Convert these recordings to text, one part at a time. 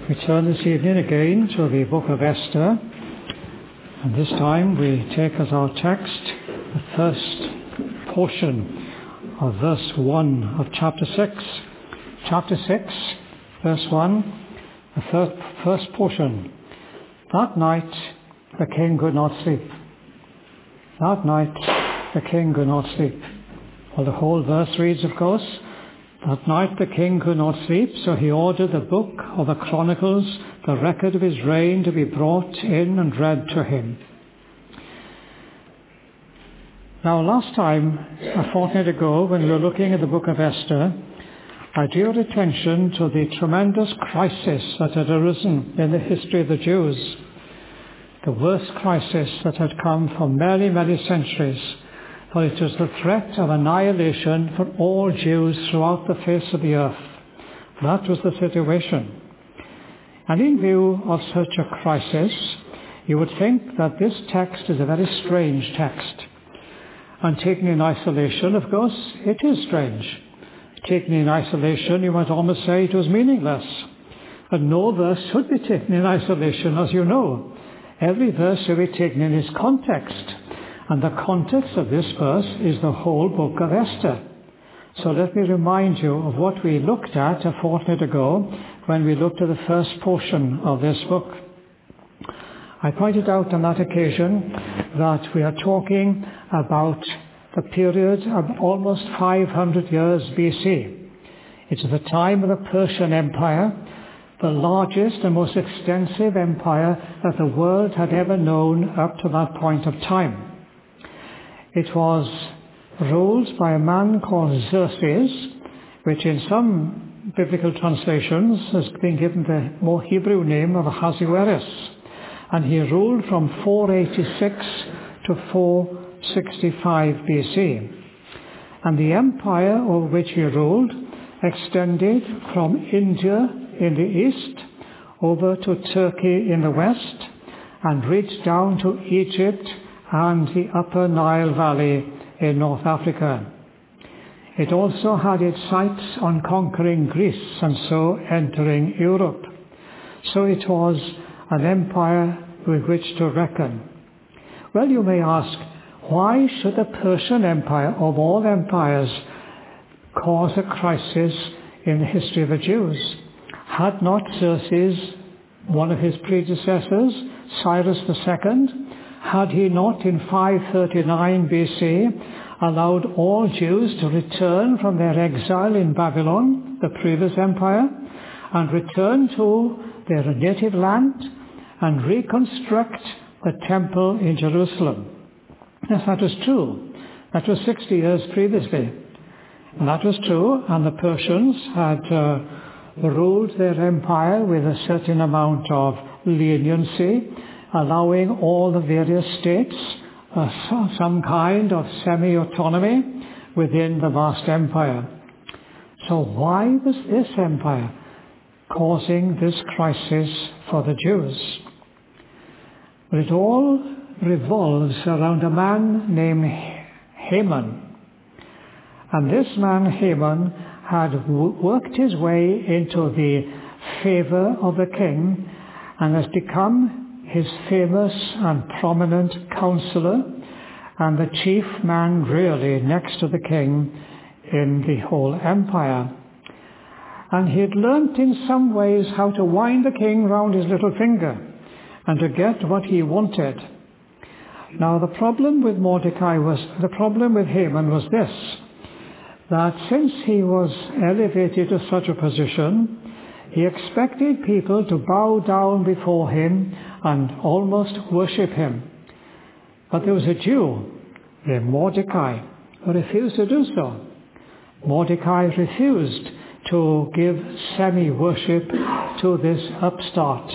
We turn this evening again to the book of Esther, and this time we take as our text the first portion of verse 1 of chapter 6. Chapter 6, verse 1, the first portion. That night the king could not sleep. That night the king could not sleep. Well, the whole verse reads, of course, that night the king could not sleep, so he ordered the book of the Chronicles, the record of his reign, to be brought in and read to him. Now, last time, a fortnight ago, when we were looking at the book of Esther, I drew your attention to the tremendous crisis that had arisen in the history of the Jews. The worst crisis that had come for many, many centuries. For it was the threat of annihilation for all Jews throughout the face of the earth. That was the situation. And in view of such a crisis, you would think that this text is a very strange text. And taken in isolation, of course, it is strange. Taken in isolation, you might almost say it was meaningless. And no verse should be taken in isolation, as you know. Every verse should be taken in its context. And the context of this verse is the whole book of Esther. So let me remind you of what we looked at a fortnight ago when we looked at the first portion of this book. I pointed out on that occasion that we are talking about the period of almost 500 years BC. It's the time of the Persian Empire, the largest and most extensive empire that the world had ever known up to that point of time. It was ruled by a man called Xerxes, which in some biblical translations has been given the more Hebrew name of Ahasuerus. And he ruled from 486 to 465 BC. And the empire over which he ruled extended from India in the east over to Turkey in the west and reached down to Egypt and the Upper Nile Valley in North Africa. It also had its sights on conquering Greece and so entering Europe. So it was an empire with which to reckon. Well, you may ask, why should the Persian Empire, of all empires, cause a crisis in the history of the Jews? Had not Xerxes, one of his predecessors, Cyrus II, had he not in 539 BC allowed all Jews to return from their exile in Babylon, the previous empire, and return to their native land and reconstruct the temple in Jerusalem? Yes, that was true. That was 60 years previously. And that was true, and the Persians had ruled their empire with a certain amount of leniency, allowing all the various states some kind of semi-autonomy within the vast empire. So why was this empire causing this crisis for the Jews? Well, it all revolves around a man named Haman. And this man, Haman, had worked his way into the favor of the king and has become his famous and prominent counselor and the chief man really next to the king in the whole empire. And he had learnt in some ways how to wind the king round his little finger and to get what he wanted. Now the problem with Haman was this, that since he was elevated to such a position, he expected people to bow down before him and almost worship him. But there was a Jew, named Mordecai, who refused to do so. Mordecai refused to give semi-worship to this upstart.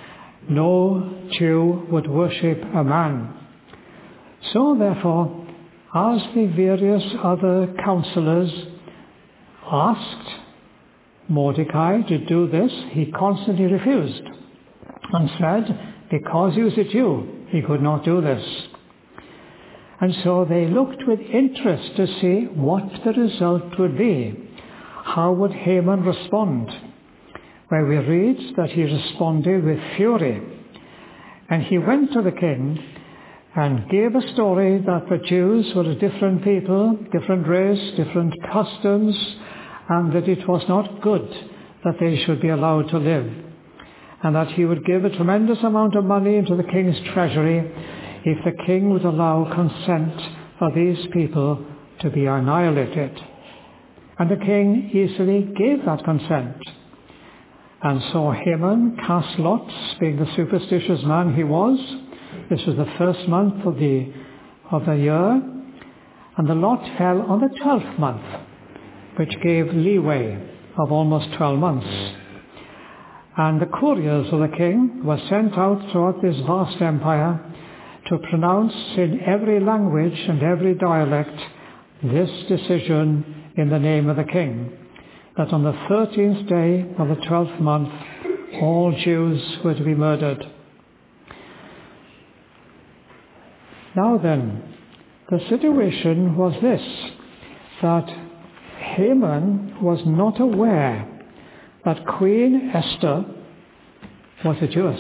No Jew would worship a man. So therefore, as the various other counselors asked Mordecai to do this, he constantly refused and said, because he was a Jew, he could not do this. And so they looked with interest to see what the result would be. How would Haman respond? where we read that he responded with fury. And he went to the king and gave a story that the Jews were a different people, different race, different customs, and that it was not good that they should be allowed to live, and that he would give a tremendous amount of money into the king's treasury if the king would allow consent for these people to be annihilated. And the king easily gave that consent. And so Haman cast lots, being the superstitious man he was. This was the first month of the year, and the lot fell on the 12th month, which gave leeway of almost 12 months. And the couriers of the king were sent out throughout this vast empire to pronounce in every language and every dialect this decision in the name of the king, that on the 13th day of the 12th month all Jews were to be murdered. Now then, the situation was this, that Haman was not aware that Queen Esther was a Jewess.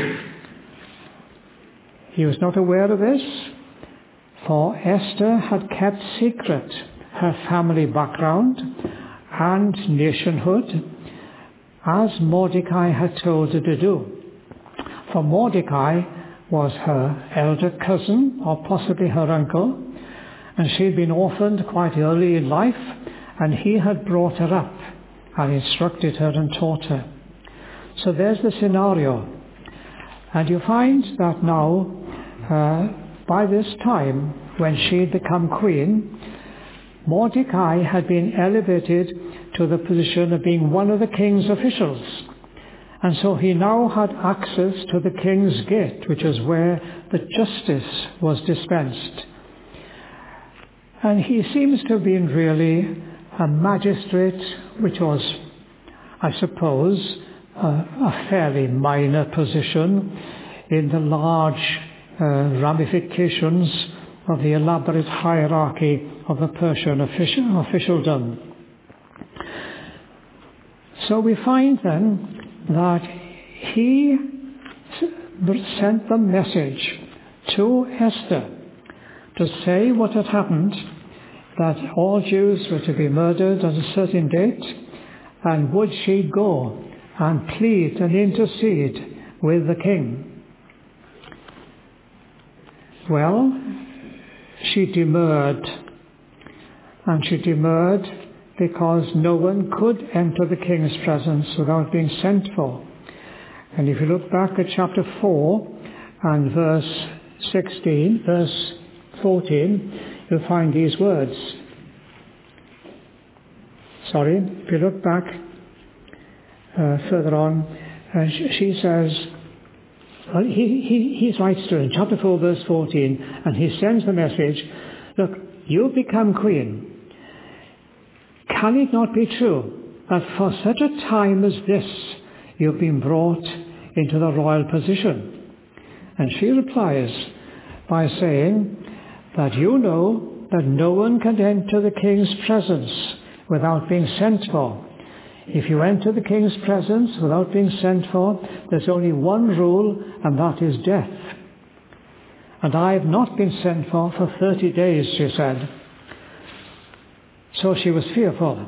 He was not aware of this, for Esther had kept secret her family background and nationhood, as Mordecai had told her to do. For Mordecai was her elder cousin, or possibly her uncle, and she had been orphaned quite early in life, and he had brought her up and instructed her and taught her. So there's the scenario. And you find that now, by this time, when she had become queen, Mordecai had been elevated to the position of being one of the king's officials. And so he now had access to the king's gate, which is where the justice was dispensed. And he seems to have been really a magistrate, which was, I suppose, a fairly minor position in the large ramifications of the elaborate hierarchy of the Persian officialdom. So we find then that he sent the message to Esther to say what had happened, that all Jews were to be murdered at a certain date, and would she go and plead and intercede with the king. Well, she demurred, and she demurred because no one could enter the king's presence without being sent for. And if you look back at chapter 4 and verse 14, you'll find these words. If you look back further on, she says, well, he writes to her in chapter 4 verse 14, and he sends the message, look, you've become queen. Can it not be true that for such a time as this you've been brought into the royal position? And she replies by saying that you know that no one can enter the king's presence without being sent for. If you enter the king's presence without being sent for, there's only one rule, and that is death. And I have not been sent for 30 days, she said. So she was fearful.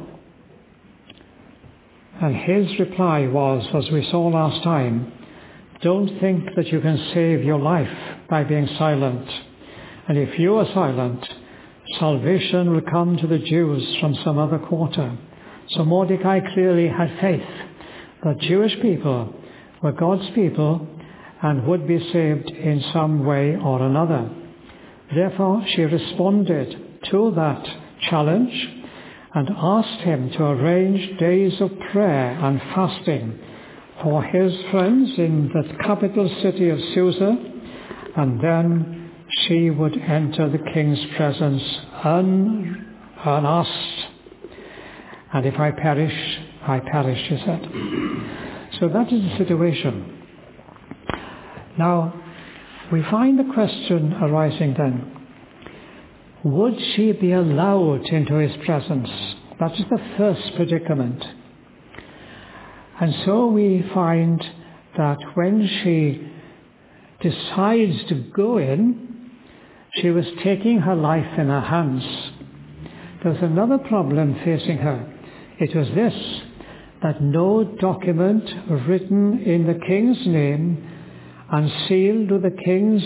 And his reply was, as we saw last time, don't think that you can save your life by being silent. And if you are silent, salvation will come to the Jews from some other quarter. So Mordecai clearly had faith that Jewish people were God's people and would be saved in some way or another. Therefore, she responded to that challenge and asked him to arrange days of prayer and fasting for his friends in the capital city of Susa, and then she would enter the king's presence unasked. And if I perish, she said. So that is the situation. Now, we find the question arising then, would she be allowed into his presence? That is the first predicament. And so we find that when she decides to go in, she was taking her life in her hands. There was another problem facing her. It was this, that no document written in the king's name and sealed with the king's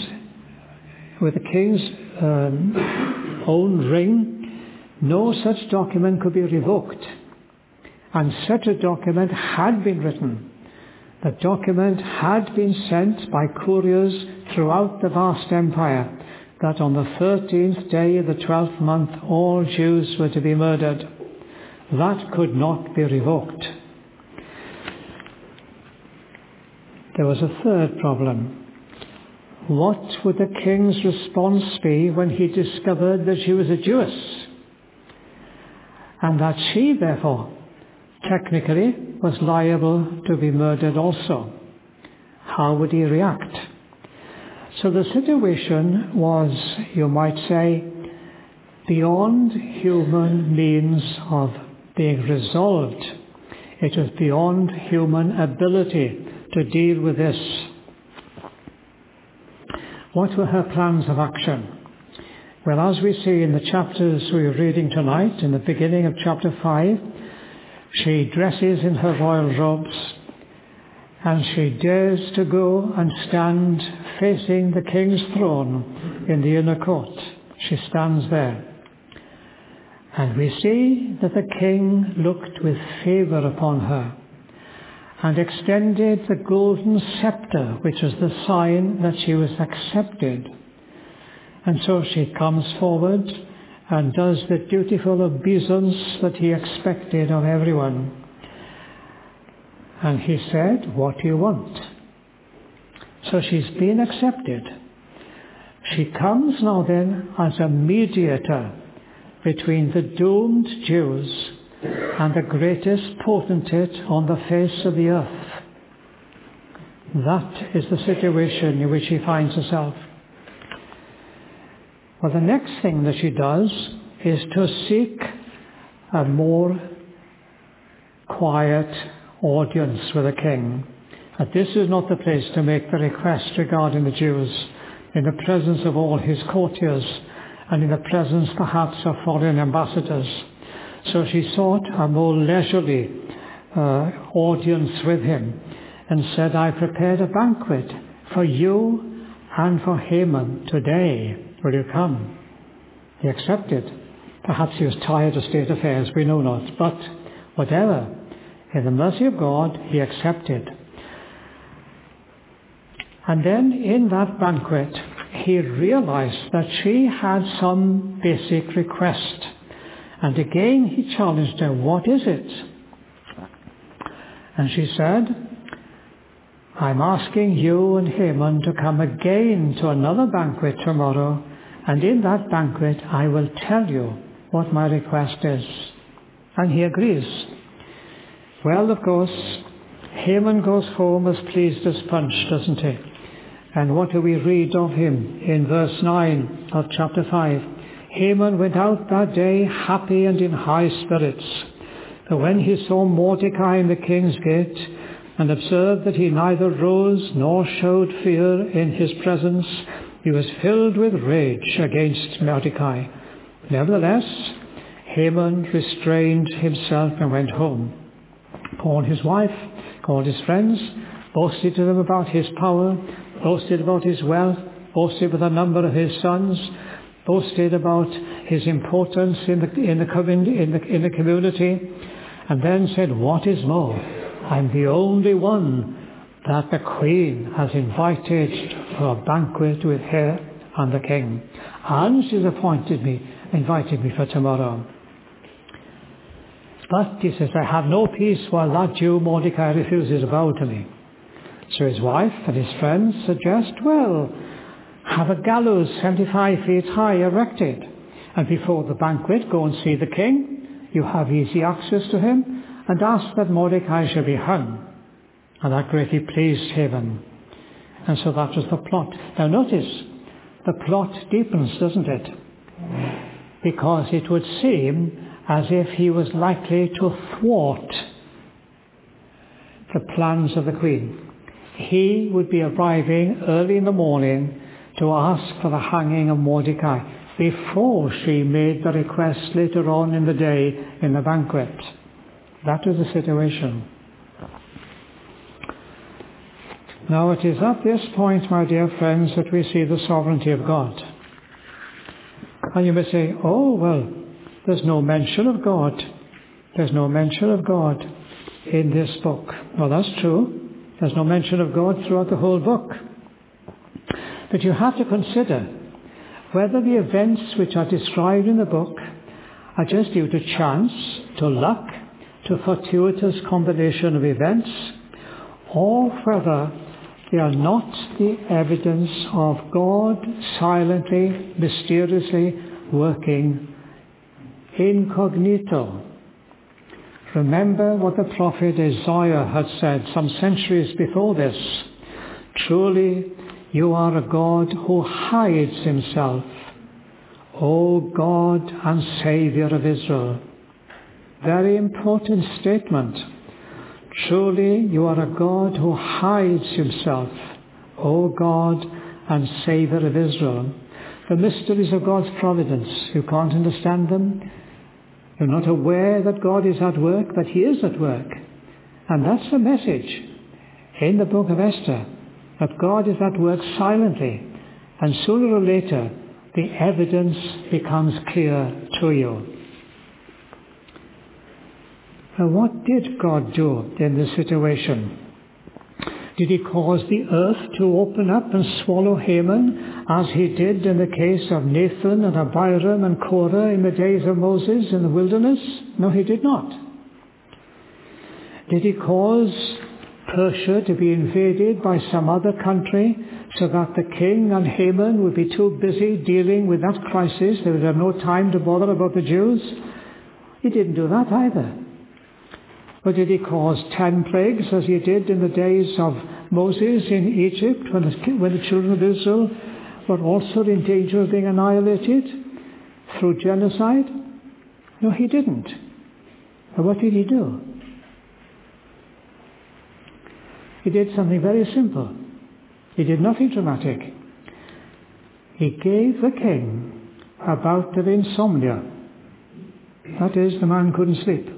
own ring, no such document could be revoked. And such a document had been written. The document had been sent by couriers throughout the vast empire, that on the 13th day of the 12th month all Jews were to be murdered. That could not be revoked. There was a third problem. What would the king's response be when he discovered that she was a Jewess, and that she, therefore, technically was liable to be murdered also? How would he react? So the situation was, you might say, beyond human means of being resolved. It was beyond human ability to deal with this. What were her plans of action? Well, as we see in the chapters we are reading tonight, in the beginning of chapter 5, she dresses in her royal robes, and she dares to go and stand facing the king's throne in the inner court. She stands there. And we see that the king looked with favour upon her and extended the golden sceptre, which was the sign that she was accepted. And so she comes forward and does the dutiful obeisance that he expected of everyone. And he said, "What do you want?" So she's been accepted. She comes now then as a mediator between the doomed Jews and the greatest potentate on the face of the earth. That is the situation in which she finds herself. Well, the next thing that she does is to seek a more quiet audience with the king. That this is not the place to make the request regarding the Jews in the presence of all his courtiers and in the presence perhaps of foreign ambassadors. So she sought a more leisurely audience with him and said, "I prepared a banquet for you and for Haman today. Will you come?" He accepted. Perhaps he was tired of state affairs, we know not. But whatever, in the mercy of God, he accepted. And then in that banquet, he realized that she had some basic request. And again he challenged her, "What is it?" And she said, "I'm asking you and Haman to come again to another banquet tomorrow, and in that banquet I will tell you what my request is." And he agrees. Well, of course, Haman goes home as pleased as punch, doesn't he? And what do we read of him in verse 9 of chapter 5? "Haman went out that day happy and in high spirits. But when he saw Mordecai in the king's gate, and observed that he neither rose nor showed fear in his presence, he was filled with rage against Mordecai. Nevertheless, Haman restrained himself and went home. Called his wife, called his friends, boasted to them about his power, boasted about his wealth, boasted with a number of his sons, boasted about his importance in the community, and then said, "What is more, I'm the only one that the queen has invited for a banquet with her and the king. And she's invited me for tomorrow." But, he says, "I have no peace while that Jew Mordecai refuses to bow to me." So his wife and his friends suggest, well, have a gallows 75 feet high erected. And before the banquet, go and see the king. You have easy access to him. And ask that Mordecai shall be hung. And that greatly pleased Haman. And so that was the plot. Now notice, the plot deepens, doesn't it? Because it would seem as if he was likely to thwart the plans of the Queen. He would be arriving early in the morning to ask for the hanging of Mordecai before she made the request later on in the day in the banquet. That was the situation. Now it is at this point, my dear friends, that we see the sovereignty of God. And you may say, oh, well, there's no mention of God. There's no mention of God in this book. Well, that's true. There's no mention of God throughout the whole book. But you have to consider whether the events which are described in the book are just due to chance, to luck, to fortuitous combination of events, or whether they are not the evidence of God silently, mysteriously working incognito. Remember what the prophet Isaiah had said some centuries before this. Truly, you are a God who hides himself, O God and Saviour of Israel. Very important statement. Truly, you are a God who hides himself, O God and Saviour of Israel. The mysteries of God's providence, you can't understand them. You're not aware that God is at work, but he is at work. And that's the message in the book of Esther, that God is at work silently, and sooner or later the evidence becomes clear to you. Now, what did God do in this situation? Did he cause the earth to open up and swallow Haman, as he did in the case of Nathan and Abiram and Korah in the days of Moses in the wilderness? No, he did not. Did he cause Persia to be invaded by some other country so that the king and Haman would be too busy dealing with that crisis? They would have no time to bother about the Jews. He didn't do that either. Or did he cause 10 plagues as he did in the days of Moses in Egypt when the children of Israel were also in danger of being annihilated through genocide? No, he didn't. But what did he do? He did something very simple. He did nothing dramatic. He gave the king a bout of insomnia. That is, the man couldn't sleep.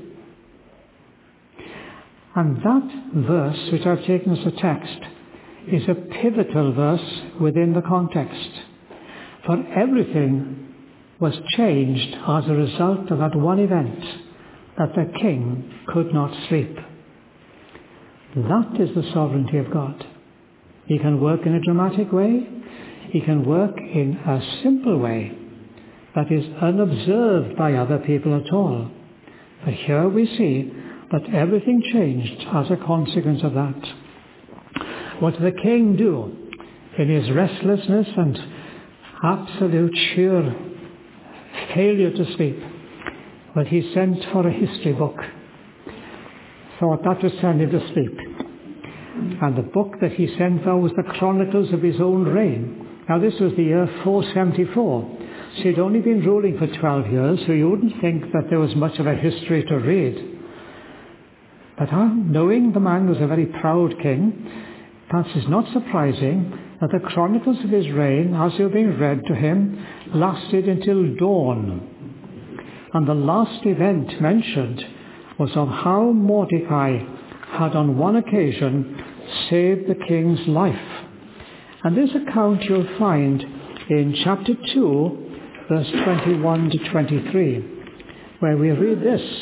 And that verse, which I've taken as a text, is a pivotal verse within the context. For everything was changed as a result of that one event, that the king could not sleep. That is the sovereignty of God. He can work in a dramatic way. He can work in a simple way that is unobserved by other people at all. But here we see that everything changed as a consequence of that. What did the king do in his restlessness and absolute sheer failure to sleep? Well, he sent for a history book. Thought that would send him to sleep. And the book that he sent for was the Chronicles of his own reign. Now this was the year 474. So he'd only been ruling for 12 years, so you wouldn't think that there was much of a history to read. But knowing the man was a very proud king, perhaps it's not surprising that the chronicles of his reign, as they were being read to him, lasted until dawn. And the last event mentioned was of how Mordecai had on one occasion saved the king's life. And this account you'll find in chapter 2, verse 21 to 23, where we read this.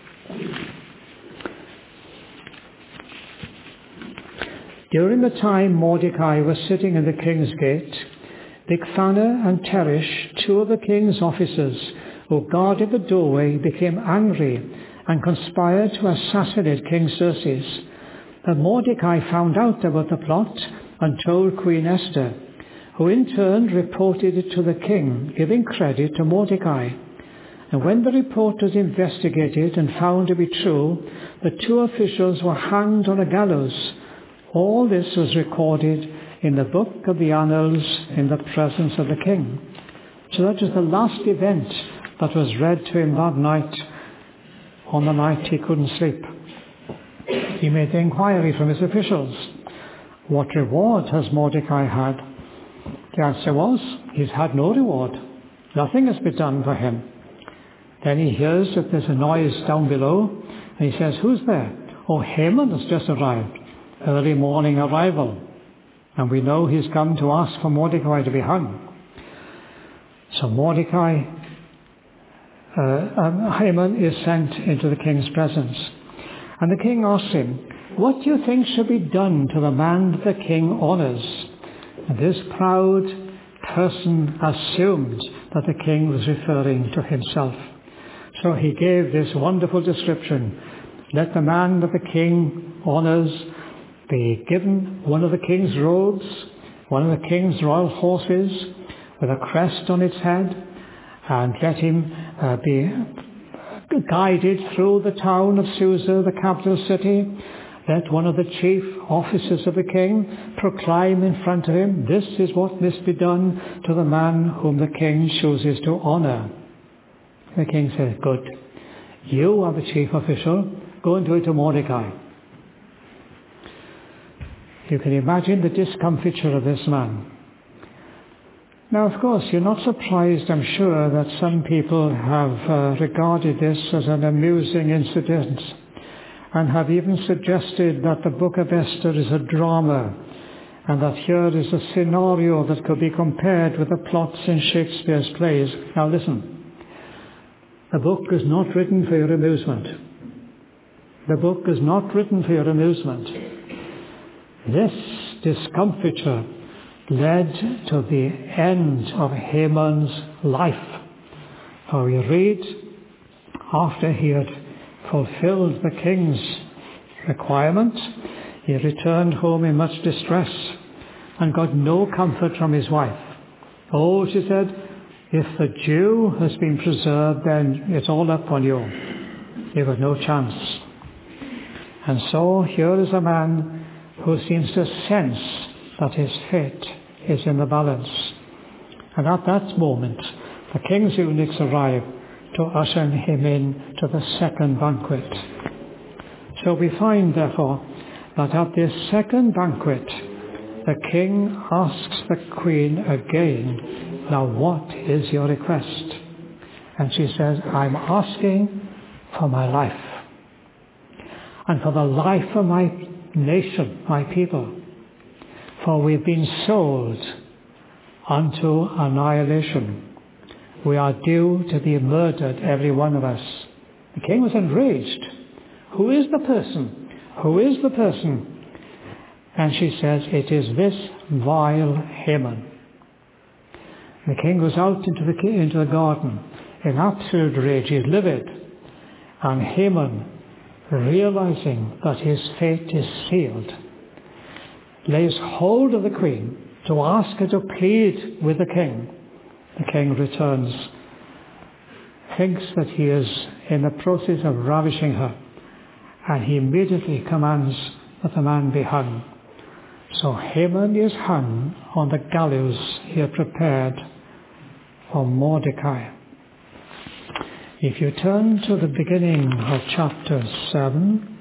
During the time Mordecai was sitting in the king's gate, Bigthana and Teresh, two of the king's officers who guarded the doorway, became angry and conspired to assassinate King Xerxes. But Mordecai found out about the plot and told Queen Esther, who in turn reported it to the king, giving credit to Mordecai. And when the report was investigated and found to be true, the two officials were hanged on a gallows. All this was recorded in the book of the Annals in the presence of the king. So that was the last event that was read to him that night, on the night he couldn't sleep. he made the inquiry from his officials, what reward has Mordecai had? The answer was, he's had no reward. Nothing has been done for him. Then he hears that there's a noise down below, and he says, who's there? Oh, Haman has just arrived. Early morning arrival. And we know he's come to ask for Mordecai to be hung. So Haman is sent into the king's presence. And the king asks him, what do you think should be done to the man that the king honours? And this proud person assumed that the king was referring to himself. So he gave this wonderful description. Let the man that the king honours be given one of the king's robes, one of the king's royal horses, with a crest on its head, and let him be guided through the town of Susa, the capital city. Let one of the chief officers of the king proclaim in front of him, this is what must be done to the man whom the king chooses to honour. The king says, good. You are the chief official. Go and do it to Mordecai. You can imagine the discomfiture of this man. Now, of course, you're not surprised, I'm sure, that some people have regarded this as an amusing incident and have even suggested that the book of Esther is a drama and that here is a scenario that could be compared with the plots in Shakespeare's plays. Now listen, the book is not written for your amusement. The book is not written for your amusement. This discomfiture led to the end of Haman's life. For we read, after he had fulfilled the king's requirement, he returned home in much distress and got no comfort from his wife. Oh, she said, if the Jew has been preserved, then it's all up on you. You've got no chance. And so here is a man who seems to sense that his fate is in the balance. And at that moment, the king's eunuchs arrive to usher him in to the second banquet. So we find, therefore, that at this second banquet, the king asks the queen again, now what is your request? And she says, I'm asking for my life, and for the life of my nation, my people. For we've been sold unto annihilation. We are due to be murdered, every one of us. The king was enraged. Who is the person? Who is the person? And she says, it is this vile Haman. The king goes out into the garden in absolute rage. He's livid. And Haman, realizing that his fate is sealed, lays hold of the queen to ask her to plead with the king. The king returns, thinks that he is in the process of ravishing her, and he immediately commands that the man be hung. So Haman is hung on the gallows he had prepared for Mordecai. If you turn to the beginning of chapter 7,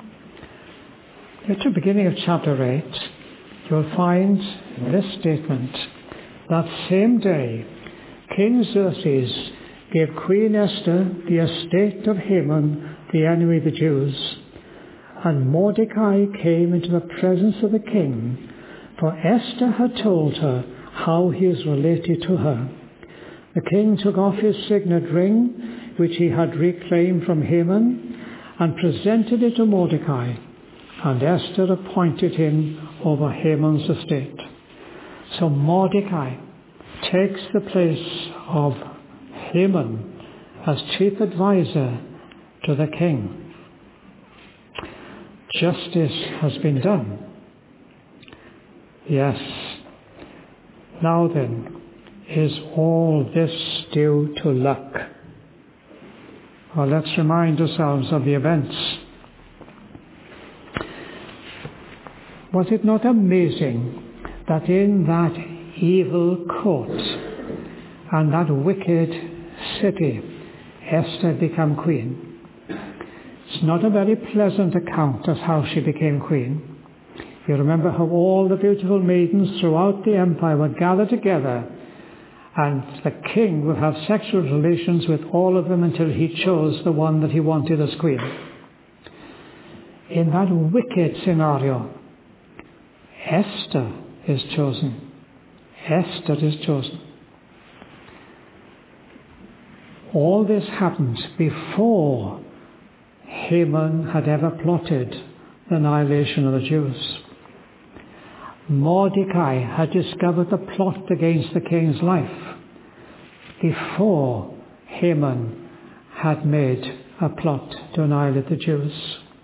to the beginning of chapter 8, you'll find this statement. That same day, King Xerxes gave Queen Esther the estate of Haman, the enemy of the Jews. And Mordecai came into the presence of the king, for Esther had told her how he is related to her. The king took off his signet ring, which he had reclaimed from Haman, and presented it to Mordecai, and Esther appointed him over Haman's estate. So Mordecai takes the place of Haman as chief advisor to the king. Justice has been done. Yes. Now then, is all this due to luck? Well, let's remind ourselves of the events. Was it not amazing that in that evil court and that wicked city, Esther became queen? It's not a very pleasant account as how she became queen. You remember how all the beautiful maidens throughout the empire would gather together, and the king would have sexual relations with all of them until he chose the one that he wanted as queen. In that wicked scenario, Esther is chosen. Esther is chosen. All this happened before Haman had ever plotted the annihilation of the Jews. Mordecai had discovered the plot against the king's life before Haman had made a plot to annihilate the Jews.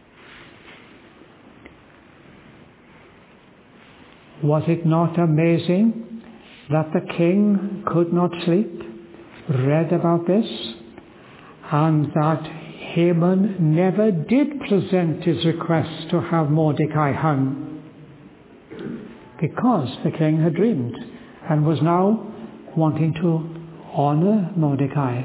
Was it not amazing that the king could not sleep, read about this, and that Haman never did present his request to have Mordecai hung? Because the king had dreamed and was now wanting to honor Mordecai.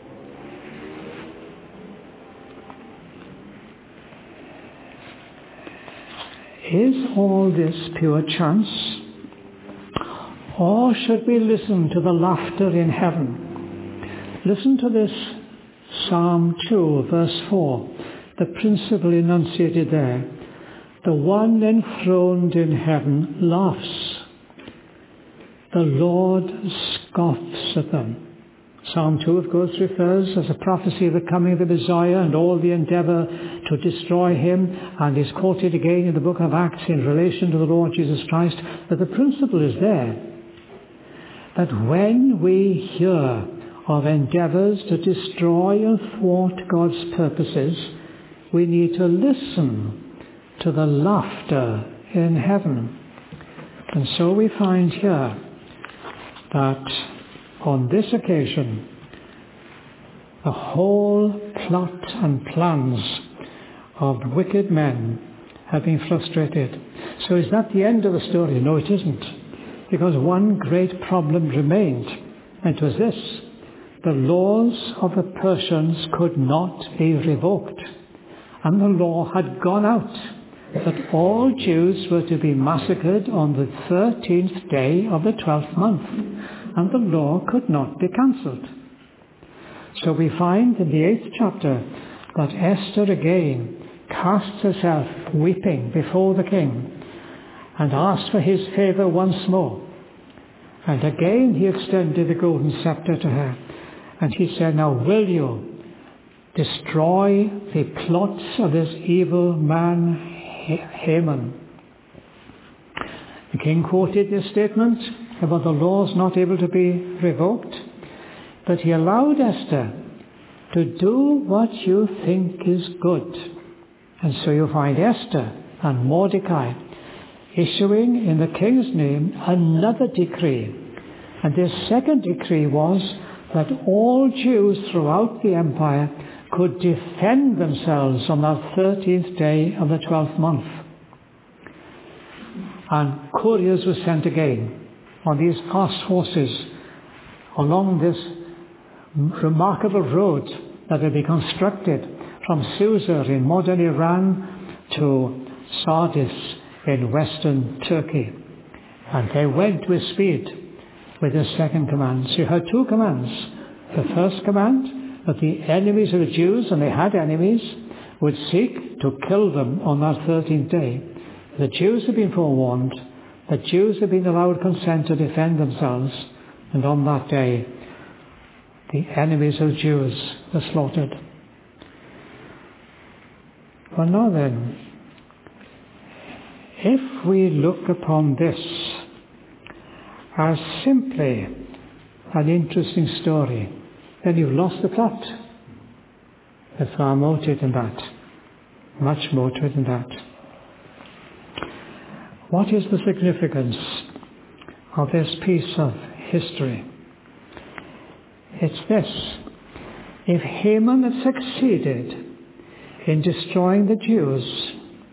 Is all this pure chance? Or should we listen to the laughter in heaven? Listen to this Psalm 2, verse 4, the principle enunciated there. The one enthroned in heaven laughs. The Lord scoffs at them. Psalm 2, of course, refers as a prophecy of the coming of the Messiah and all the endeavour to destroy him, and is quoted again in the book of Acts in relation to the Lord Jesus Christ. But the principle is there, that when we hear of endeavours to destroy and thwart God's purposes, we need to listen to the laughter in heaven. And so we find here that on this occasion, the whole plot and plans of wicked men have been frustrated. So is that the end of the story? No, it isn't. Because one great problem remained, and it was this: the laws of the Persians could not be revoked. And the law had gone out that all Jews were to be massacred on the 13th day of the 12th month, and the law could not be cancelled. So we find in the 8th chapter that Esther again casts herself weeping before the king and asks for his favour once more. And again he extended the golden scepter to her, and he said, "Now will you destroy the plots of this evil man Haman?" The king quoted this statement about the laws not able to be revoked, but he allowed Esther to do what you think is good. And so you find Esther and Mordecai issuing in the king's name another decree. And this second decree was that all Jews throughout the empire could defend themselves on that 13th day of the 12th month. And couriers were sent again on these fast horses along this remarkable road that had been constructed from Susa in modern Iran to Sardis in western Turkey. And they went with speed with the second command. So you had two commands. The first command, that the enemies of the Jews, and they had enemies, would seek to kill them on that 13th day. The Jews had been forewarned. The Jews had been allowed consent to defend themselves. And on that day, the enemies of the Jews were slaughtered. Well, now then, if we look upon this as simply an interesting story, then you've lost the plot. There's far more to it than that. Much more to it than that. What is the significance of this piece of history? It's this: if Haman had succeeded in destroying the Jews,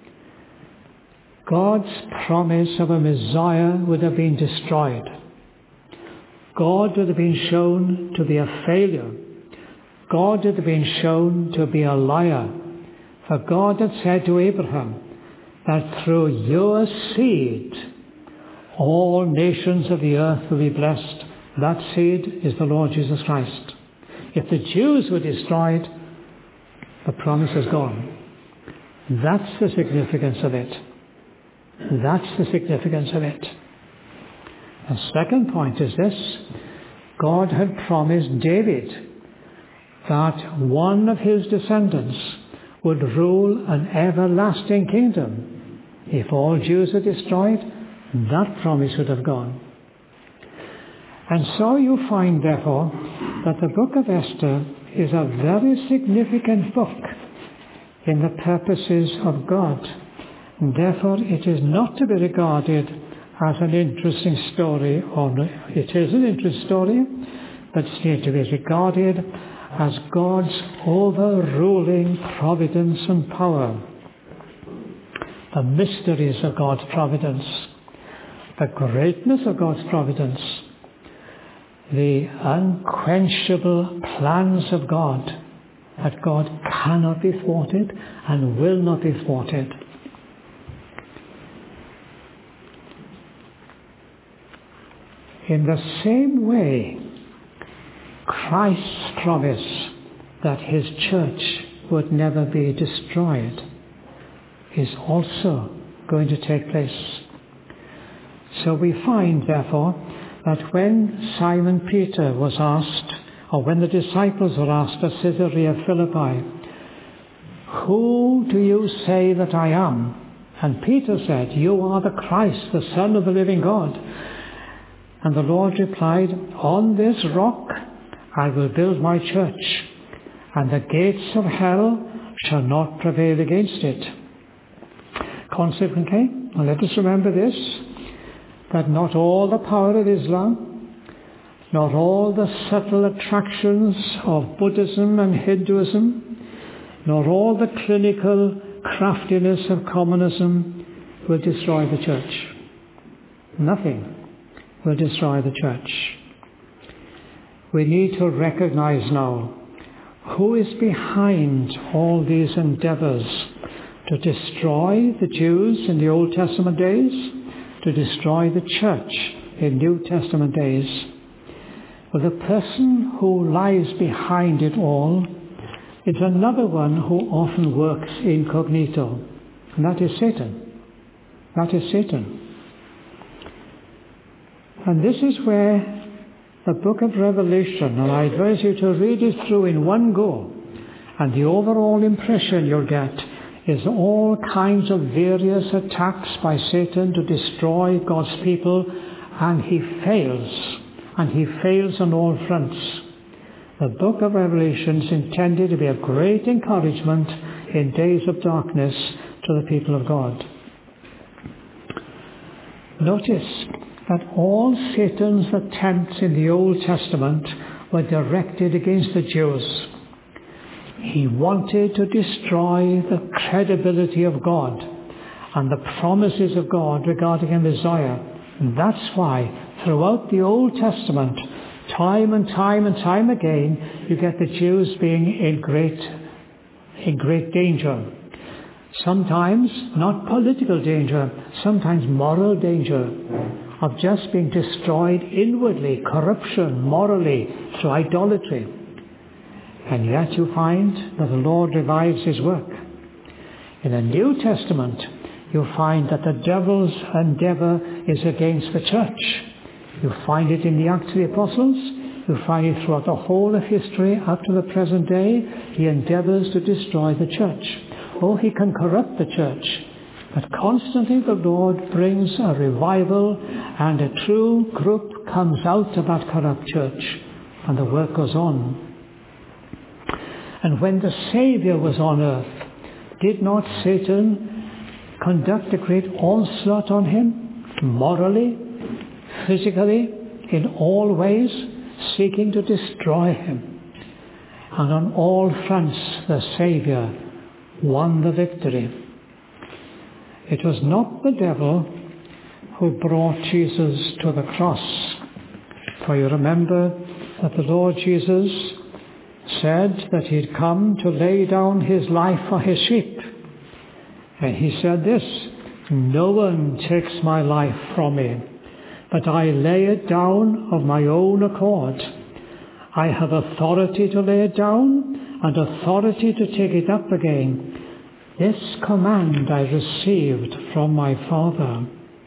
God's promise of a Messiah would have been destroyed. God would have been shown to be a failure. God would have been shown to be a liar. For God had said to Abraham that through your seed all nations of the earth will be blessed. That seed is the Lord Jesus Christ. If the Jews were destroyed, the promise is gone. That's the significance of it. That's the significance of it. The second point is this. God had promised David that one of his descendants would rule an everlasting kingdom. If all Jews are destroyed, that promise would have gone. And so you find, therefore, that the book of Esther is a very significant book in the purposes of God. And therefore, it is not to be regarded as an interesting story, or it is an interesting story, but it's to be regarded as God's overruling providence and power. The mysteries of God's providence, the greatness of God's providence, the unquenchable plans of God, that God cannot be thwarted and will not be thwarted. In the same way, Christ's promise that his church would never be destroyed is also going to take place. So we find, therefore, that when Simon Peter was asked, or when the disciples were asked at Caesarea Philippi, "Who do you say that I am?" And Peter said, "You are the Christ, the Son of the living God." And the Lord replied, "On this rock I will build my church, and the gates of hell shall not prevail against it." Consequently, let us remember this, that not all the power of Islam, not all the subtle attractions of Buddhism and Hinduism, nor all the clinical craftiness of communism will destroy the church. Nothing will destroy the church. We need to recognize now who is behind all these endeavors to destroy the Jews in the Old Testament days, to destroy the church in New Testament days. Well, the person who lies behind it all is another one who often works incognito, and that is Satan. That is Satan. And this is where the book of Revelation, and I advise you to read it through in one go, and the overall impression you'll get is all kinds of various attacks by Satan to destroy God's people, and he fails on all fronts. The book of Revelation is intended to be a great encouragement in days of darkness to the people of God. Notice that all Satan's attempts in the Old Testament were directed against the Jews. He wanted to destroy the credibility of God and the promises of God regarding a Messiah. And that's why throughout the Old Testament, time and time again, you get the Jews being in great danger. Sometimes not political danger, sometimes moral danger, of just being destroyed inwardly, corruption, morally, through idolatry. And yet you find that the Lord revives his work. In the New Testament, you find that the devil's endeavor is against the church. You find it in the Acts of the Apostles. You find it throughout the whole of history up to the present day. He endeavors to destroy the church. Oh, he can corrupt the church. But constantly the Lord brings a revival, and a true group comes out of that corrupt church, and the work goes on. And when the Saviour was on earth, did not Satan conduct a great onslaught on him, morally, physically, in all ways, seeking to destroy him? And on all fronts the Saviour won the victory. It was not the devil who brought Jesus to the cross. For you remember that the Lord Jesus said that he'd come to lay down his life for his sheep. And he said this, "No one takes my life from me, but I lay it down of my own accord. I have authority to lay it down and authority to take it up again. This command I received from my Father."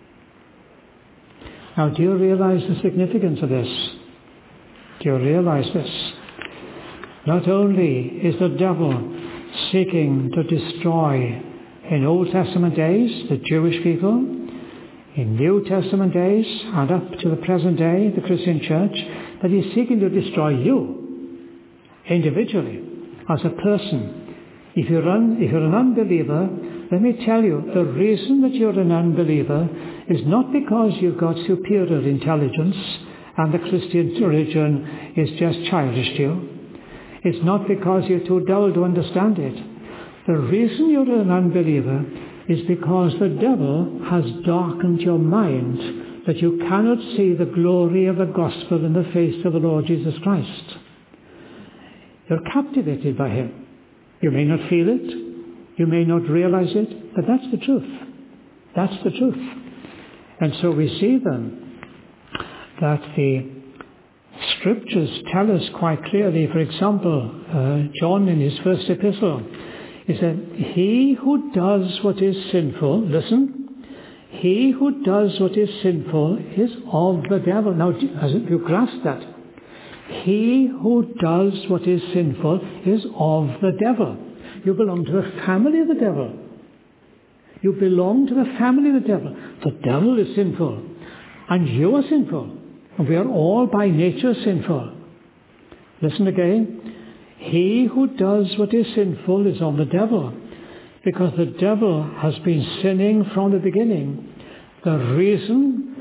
Now, do you realize the significance of this? Do you realize this? Not only is the devil seeking to destroy in Old Testament days the Jewish people, in New Testament days and up to the present day, the Christian church, but he's seeking to destroy you individually, as a person. If you're an unbeliever, let me tell you, the reason that you're an unbeliever is not because you've got superior intelligence and the Christian religion is just childish to you. It's not because you're too dull to understand it. The reason you're an unbeliever is because the devil has darkened your mind, that you cannot see the glory of the gospel in the face of the Lord Jesus Christ. You're captivated by him. You may not feel it, you may not realize it, but that's the truth. That's the truth. And so we see then that the Scriptures tell us quite clearly, for example, John in his first epistle, he said, "He who does what is sinful," listen, "he who does what is sinful is of the devil." Now, as you grasp that, he who does what is sinful is of the devil. You belong to the family of the devil. You belong to the family of the devil. The devil is sinful, and you are sinful. And we are all by nature sinful. Listen again. He who does what is sinful is of the devil, because the devil has been sinning from the beginning. The reason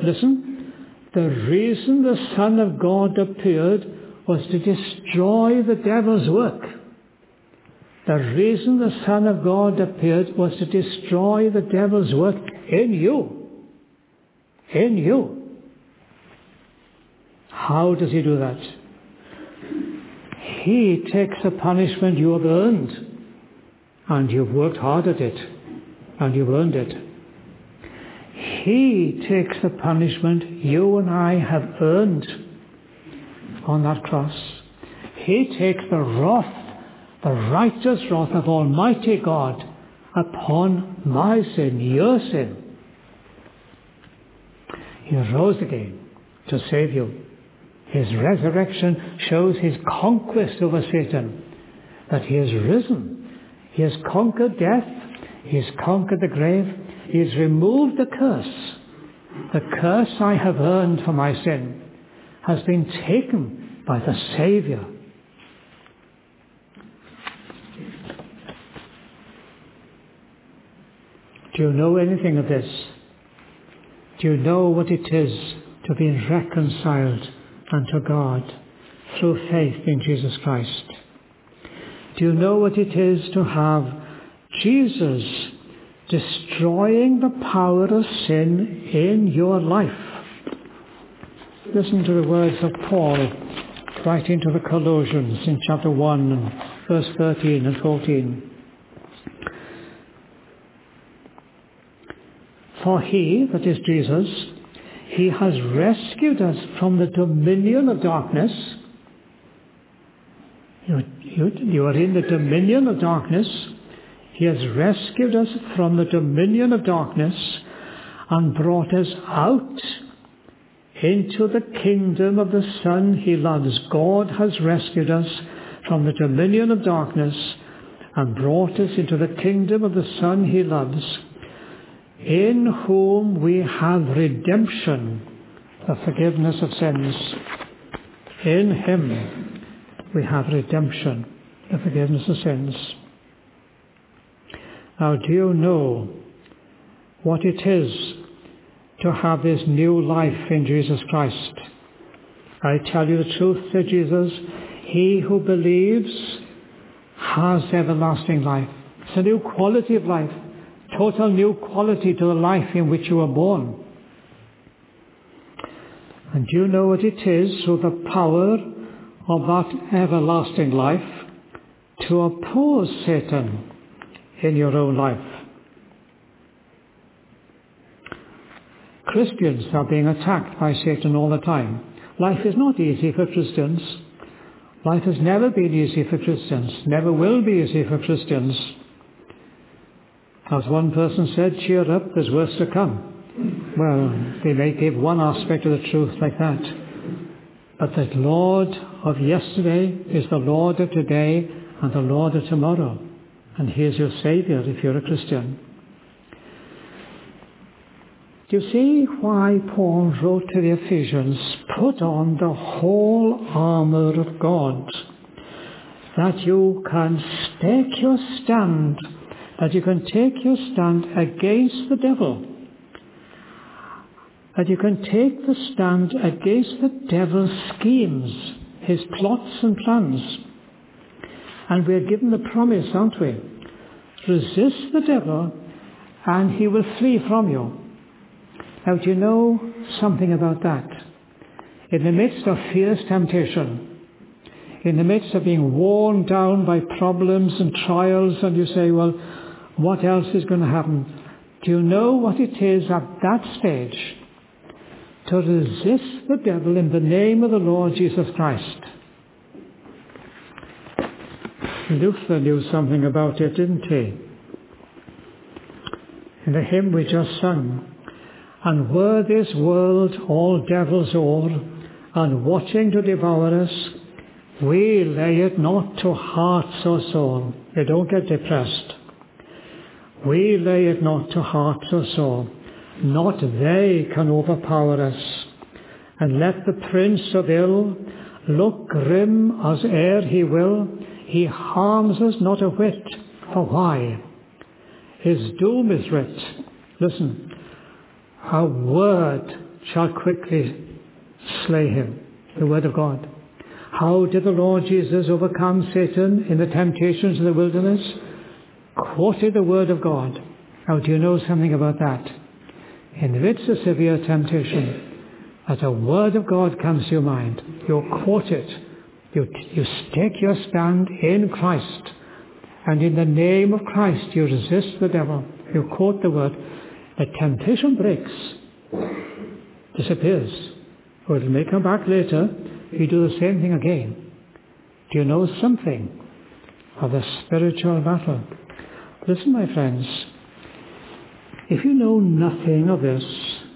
the Son of God appeared was to destroy the devil's work. The reason the Son of God appeared was to destroy the devil's work in you. In you. How does he do that? He takes the punishment you have earned, and you've worked hard at it, and you've earned it. He takes the punishment you and I have earned on that cross. He takes the wrath, the righteous wrath of Almighty God upon my sin, your sin. He rose again to save you. His resurrection shows his conquest over Satan, that he has risen. He has conquered death. He has conquered the grave. He has removed the curse. The curse I have earned for my sin has been taken by the Saviour. Do you know anything of this? Do you know what it is to be reconciled unto God through faith in Jesus Christ? Do you know what it is to have Jesus destroying the power of sin in your life? Listen to the words of Paul writing to the Colossians in chapter 1 and verse 13 and 14. For he, that is Jesus, he has rescued us from the dominion of darkness. You are in the dominion of darkness. He has rescued us from the dominion of darkness and brought us out into the kingdom of the Son he loves. God has rescued us from the dominion of darkness and brought us into the kingdom of the Son he loves, in whom we have redemption, the forgiveness of sins. In him we have redemption, the forgiveness of sins. Now, do you know what it is to have this new life in Jesus Christ? I tell you the truth, said Jesus, he who believes has everlasting life. It's a new quality of life. Total new quality to the life in which you were born. And do you know what it is through the power of that everlasting life to oppose Satan in your own life. Christians are being attacked by Satan all the time. Life is not easy for Christians. Life has never been easy for Christians, never will be easy for Christians. As one person said, cheer up, there's worse to come. Well, they may give one aspect of the truth like that. But the Lord of yesterday is the Lord of today and the Lord of tomorrow. And He is your Saviour if you're a Christian. Do you see why Paul wrote to the Ephesians, put on the whole armour of God, that you can take your stand, that you can take your stand against the devil, that you can take the stand against the devil's schemes, his plots and plans. And we're given the promise, aren't we? Resist the devil and he will flee from you. Now, do you know something about that? In the midst of fierce temptation, in the midst of being worn down by problems and trials, and you say, well, what else is going to happen? Do you know what it is at that stage to resist the devil in the name of the Lord Jesus Christ? Luther knew something about it, didn't he? In the hymn we just sung, and were this world all devils o'er, and watching to devour us, we lay it not to heart or soul. You don't get depressed. We lay it not to heart or soul. Not they can overpower us. And let the prince of ill look grim as e'er he will, he harms us not a whit. For why? His doom is writ. Listen. A word shall quickly slay him. The word of God. How did the Lord Jesus overcome Satan in the temptations of the wilderness? Quoted the word of God. Now, do you know something about that? In the midst of severe temptation, as a word of God comes to your mind, you quote it. You take your stand in Christ. And in the name of Christ, you resist the devil. You quote the word. The temptation breaks, disappears. Or it may come back later. You do the same thing again. Do you know something of the spiritual battle? Listen, my friends. If you know nothing of this,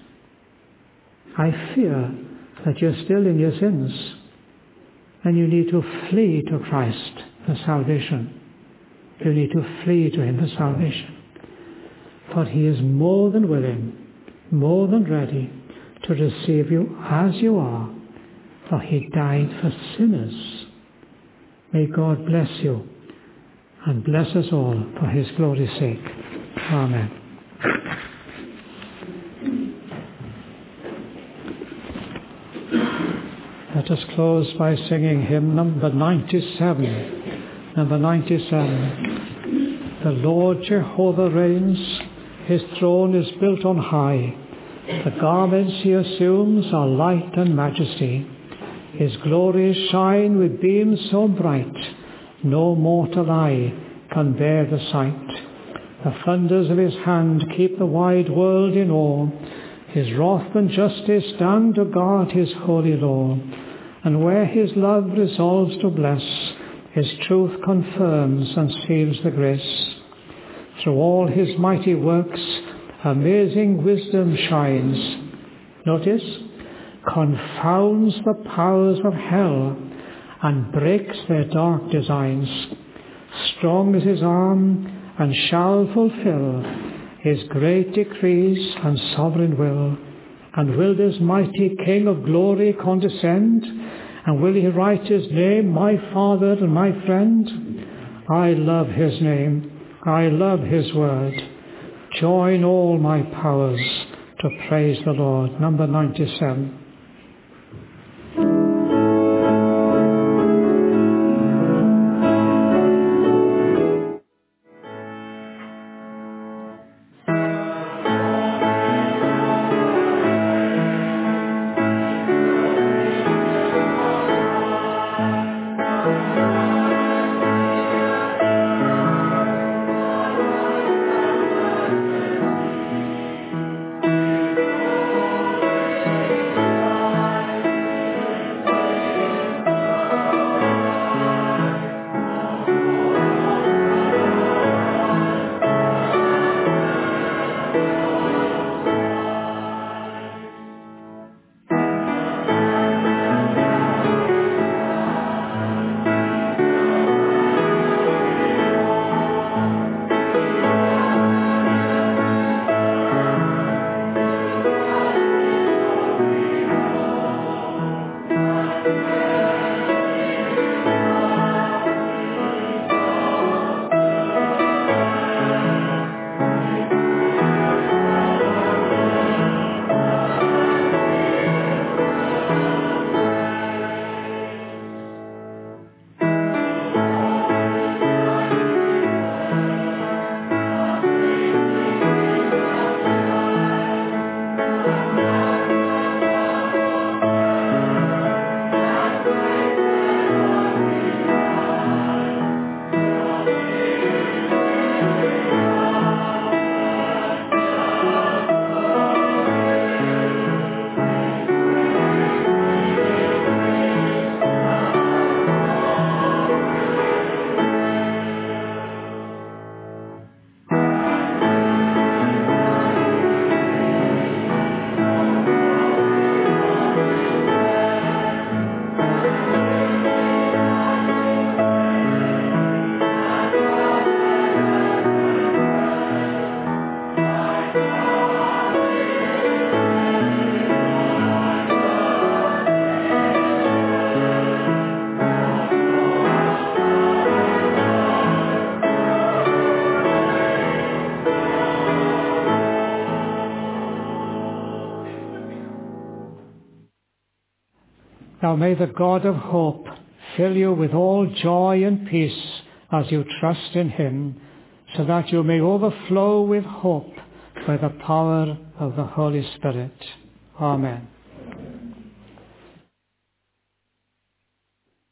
I fear that you're still in your sins and you need to flee to Christ for salvation. You need to flee to Him for salvation. For He is more than willing, more than ready to receive you as you are, for He died for sinners. May God bless you and bless us all for His glory's sake. Amen. Let us close by singing hymn number 97. Number 97. The Lord Jehovah reigns. His throne is built on high. The garments He assumes are light and majesty. His glories shine with beams so bright, no mortal eye can bear the sight. The thunders of His hand keep the wide world in awe. His wrath and justice stand to guard His holy law. And where His love resolves to bless, His truth confirms and seals the grace. Through all His mighty works, amazing wisdom shines. Notice, confounds the powers of hell and breaks their dark designs. Strong is His arm and shall fulfill His great decrees and sovereign will. And will this mighty King of glory condescend? And will He write His name, my Father and my friend? I love His name. I love His word. Join all my powers to praise the Lord. Number 97. Now may the God of hope fill you with all joy and peace as you trust in him, so that you may overflow with hope by the power of the Holy Spirit. Amen.